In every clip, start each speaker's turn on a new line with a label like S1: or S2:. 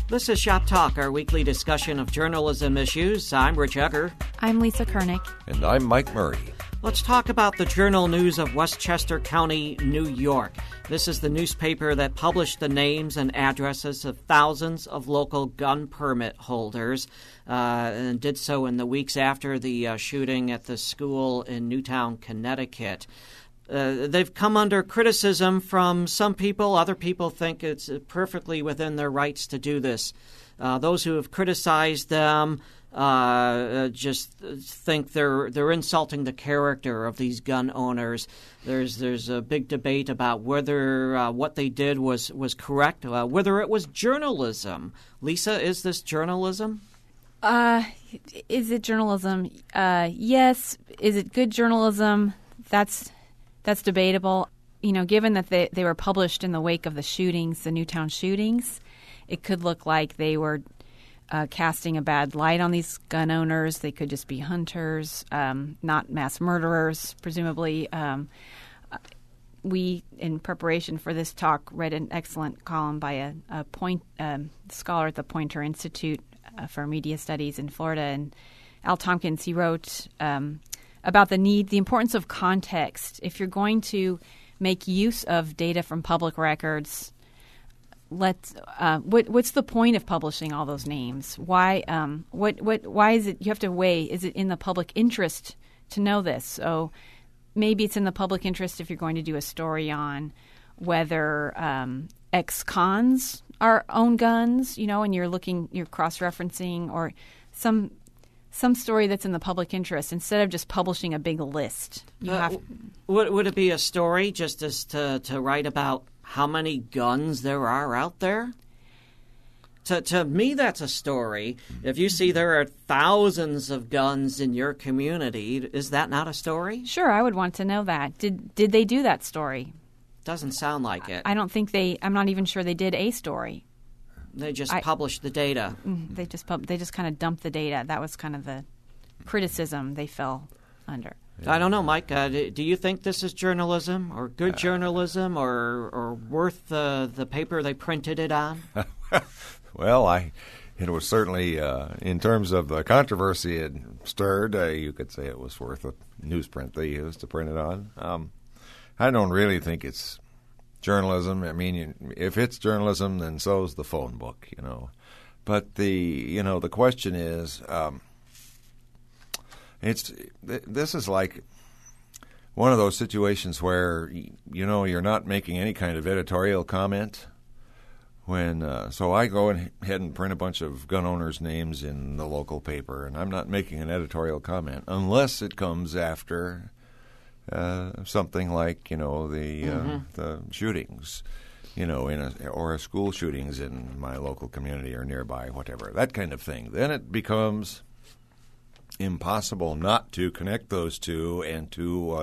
S1: This is Shop Talk, our weekly discussion of journalism issues. I'm Rich Egger.
S2: I'm Lisa Koenig.
S3: And I'm Mike Murray.
S1: Let's talk about the Journal News of Westchester County, New York. This is the newspaper that published the names and addresses of thousands of local gun permit holders and did so in the weeks after the shooting at the school in Newtown, Connecticut. They've come under criticism from some people. Other people think it's perfectly within their rights to do this. Those who have criticized them just think they're insulting the character of these gun owners. There's a big debate about whether what they did was correct, whether it was journalism. Lisa, is this journalism?
S2: Is it journalism? Yes. Is it good journalism? That's debatable. You know, given that they were published in the wake of the shootings, the Newtown shootings, it could look like they were casting a bad light on these gun owners. They could just be hunters, not mass murderers, presumably. We, in preparation for this talk, read an excellent column by a scholar at the Poynter Institute for Media Studies in Florida, and Al Tompkins. He wrote about the importance of context. If you're going to make use of data from public records, what's the point of publishing all those names? Why? Why is it you have to weigh? Is it in the public interest to know this? So maybe it's in the public interest if you're going to do a story on whether ex-cons own guns, and you're cross-referencing, or some story that's in the public interest instead of just publishing a big list.
S1: Would it be a story just as to write about how many guns there are out there? To me, that's a story. If you see there are thousands of guns in your community, is that not a story?
S2: Sure, I would want to know that. Did they do that story?
S1: Doesn't sound like it.
S2: I don't think I'm not even sure they did a story.
S1: They just published the data.
S2: They just kind of dumped the data. That was kind of the criticism they fell under.
S1: I don't know, Mike. Do you think this is journalism, or good journalism, or worth the paper they printed it on?
S3: Well, it was certainly, in terms of the controversy it stirred, you could say it was worth a newsprint they used to print it on. I don't really think it's journalism. I mean, if it's journalism, then so's the phone book, But the question is, this is like one of those situations where you're not making any kind of editorial comment. So I go ahead and print a bunch of gun owners' names in the local paper, and I'm not making an editorial comment unless it comes after something like the shootings, or a school shootings in my local community or nearby, whatever, that kind of thing. Then it becomes impossible not to connect those two and to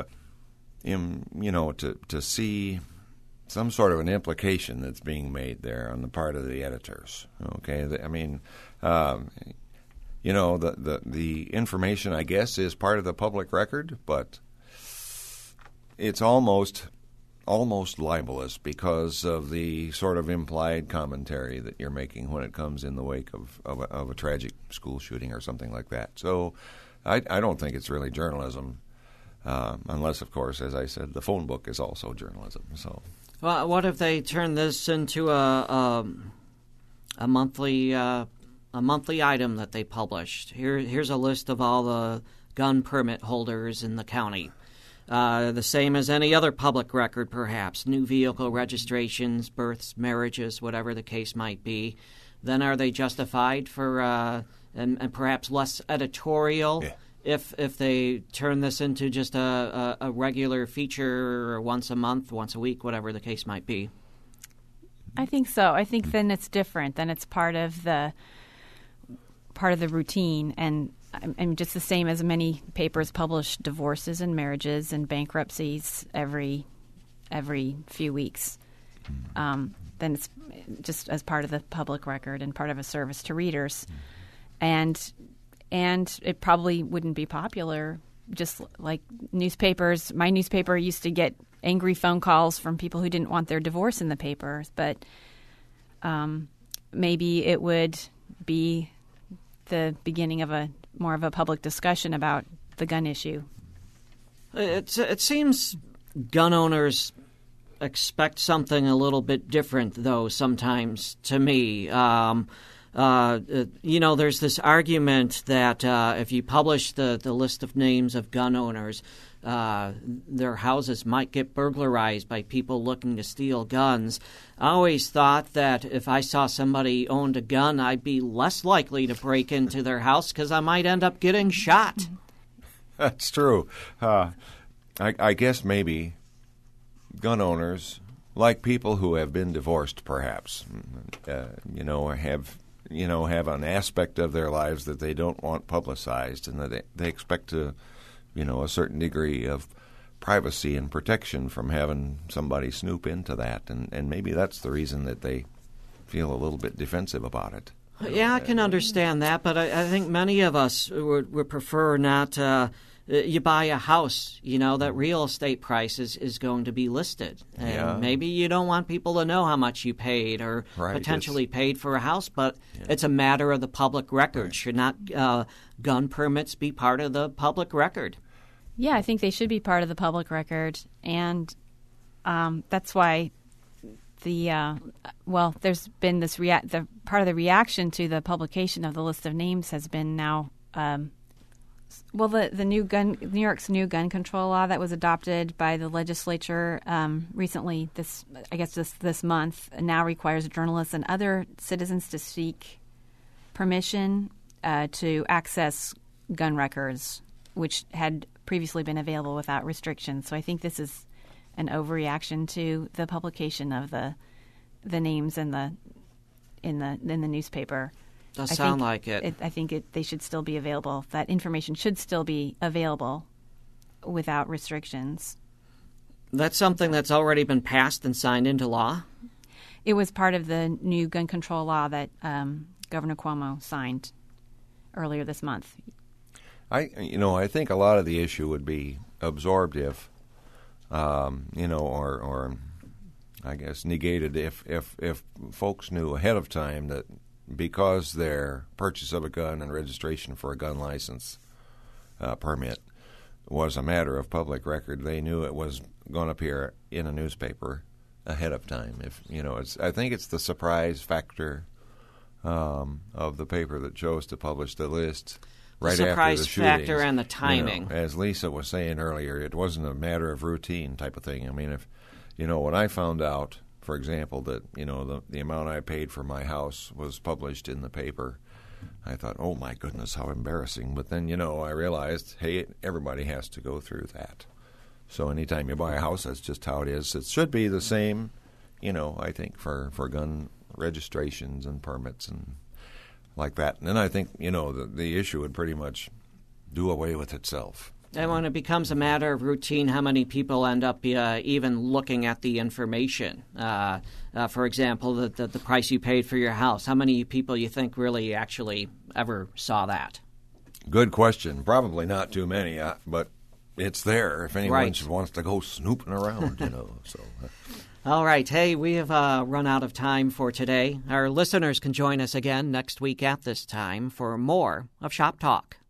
S3: see some sort of an implication that's being made there on the part of the editors. Okay, I mean, the information, I guess, is part of the public record, but it's almost libelous because of the sort of implied commentary that you're making when it comes in the wake of a tragic school shooting or something like that. So I don't think it's really journalism, unless, of course, as I said, the phone book is also journalism. So,
S1: well, what if they turn this into a monthly item that they published? Here's a list of all the gun permit holders in the county. The same as any other public record, perhaps, new vehicle registrations, births, marriages, whatever the case might be. Then are they justified for and perhaps less editorial if they turn this into just a regular feature once a month, once a week, whatever the case might be?
S2: I think so. I think then it's different. Then it's part of the routine, and just the same as many papers publish divorces and marriages and bankruptcies every few weeks. Then it's just as part of the public record and part of a service to readers. And it probably wouldn't be popular, just like newspapers. My newspaper used to get angry phone calls from people who didn't want their divorce in the paper. But maybe it would be the beginning of more of a public discussion about the gun issue.
S1: It seems gun owners expect something a little bit different, though, sometimes, to me. There's this argument that if you publish the list of names of gun owners, their houses might get burglarized by people looking to steal guns. I always thought that if I saw somebody owned a gun, I'd be less likely to break into their house because I might end up getting shot.
S3: That's true. I guess maybe gun owners, like people who have been divorced, perhaps, have an aspect of their lives that they don't want publicized, and that they expect a certain degree of privacy and protection from having somebody snoop into that, and maybe that's the reason that they feel a little bit defensive about it.
S1: Yeah, I can understand that, but I think many of us would prefer not. You buy a house, that real estate price is going to be listed. And maybe you don't want people to know how much you paid or potentially paid for a house, but it's a matter of the public record. Right. Should not gun permits be part of the public record?
S2: Yeah, I think they should be part of the public record. And that's why there's been this the part of the reaction to the publication of the list of names has been now the New York's new gun control law that was adopted by the legislature recently, this month, now requires journalists and other citizens to seek permission to access gun records, which had previously been available without restrictions. So I think this is an overreaction to the publication of the names in the newspaper.
S1: Does sound like it.
S2: I think they should still be available. That information should still be available without restrictions.
S1: That's something that's already been passed and signed into law?
S2: It was part of the new gun control law that Governor Cuomo signed earlier this month.
S3: I think a lot of the issue would be absorbed if, or I guess negated if folks knew ahead of time that because their purchase of a gun and registration for a gun license permit was a matter of public record, they knew it was going to appear in a newspaper ahead of time. I think it's the surprise factor of the paper that chose to publish the list right after the
S1: surprise
S3: shootings.
S1: Factor and the timing.
S3: As Lisa was saying earlier, it wasn't a matter of routine type of thing. I mean, if when I found out, for example, that the amount I paid for my house was published in the paper, I thought, oh my goodness, how embarrassing. But then I realized, hey, everybody has to go through that. So anytime you buy a house, that's just how it is. It should be the same, I think, for gun registrations and permits and like that. And then I think the issue would pretty much do away with itself.
S1: And when it becomes a matter of routine, how many people end up even looking at the information? For example, the price you paid for your house. How many people you think really actually ever saw that?
S3: Good question. Probably not too many, but it's there if anyone wants to go snooping around, So.
S1: All right. Hey, we have run out of time for today. Our listeners can join us again next week at this time for more of Shop Talk.